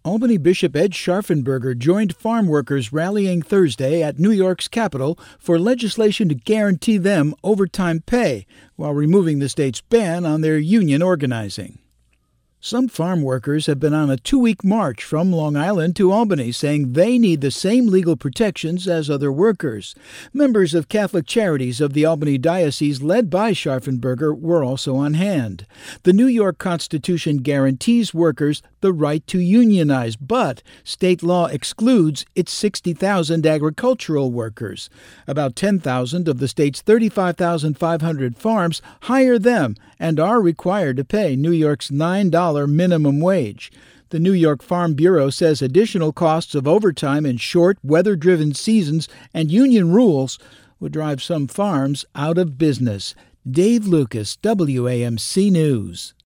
Albany Bishop Ed Scharfenberger joined farm workers rallying Thursday at New York's Capitol for legislation to guarantee them overtime pay while removing the state's ban on their union organizing. Some farm workers have been on a 2-week march from Long Island to Albany, saying they need the same legal protections as other workers. Members of Catholic Charities of the Albany Diocese, led by Scharfenberger, were also on hand. The New York Constitution guarantees workers the right to unionize, but state law excludes its 60,000 agricultural workers. About 10,000 of the state's 35,500 farms hire them and are required to pay New York's $9 minimum wage. The New York Farm Bureau says additional costs of overtime in short, weather-driven seasons and union rules would drive some farms out of business. Dave Lucas, WAMC News.